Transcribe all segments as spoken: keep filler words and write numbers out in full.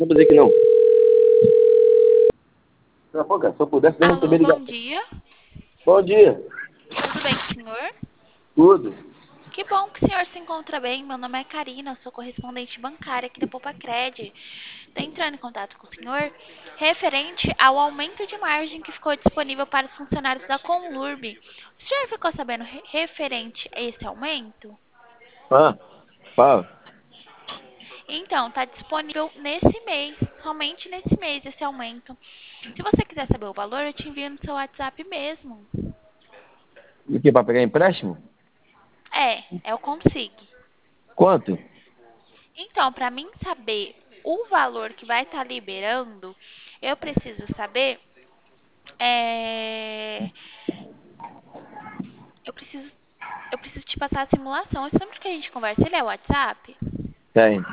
Não vou dizer que não. Não, pô, cara, se eu pudesse, nem Alô, receber bom ligação. dia. Bom dia. Tudo bem com o senhor? Tudo. Que bom que o senhor se encontra bem. Meu nome é Karina, sou correspondente bancária aqui da Poupa-Cred. Estou entrando em contato com o senhor referente ao aumento de margem que ficou disponível para os funcionários da Conlurb. O senhor ficou sabendo re- referente a esse aumento? Ah, fala. Então, está disponível nesse mês, somente nesse mês, esse aumento. Se você quiser saber o valor, eu te envio no seu WhatsApp mesmo. E o que, pra pegar empréstimo? É, é o Consig. Quanto? Então, para mim saber o valor que vai estar liberando, eu preciso saber. é, Eu preciso, eu preciso te passar a simulação. Esse número que a gente conversa, ele é o WhatsApp? Tem.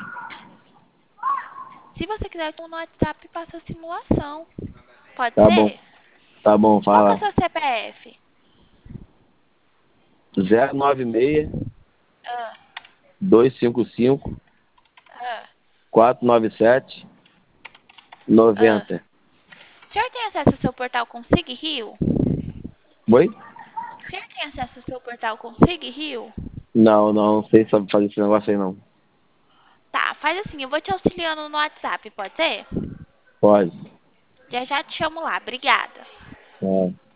Se você quiser, eu no WhatsApp e passa a simulação. Pode Tá bom. ser? Tá bom, Qual que é o fala. seu C P F? zero nove seis, Ah, dois cinco cinco, ah, quatro nove sete, ah. noventa. O senhor tem acesso ao seu portal Consig Rio? Oi? O senhor tem acesso ao seu portal Consig Rio? Não, não, não sei se sabe fazer esse negócio aí, não. Tá, faz assim, eu vou te auxiliando no WhatsApp, pode ser? Pode. Já já te chamo lá, obrigada. É.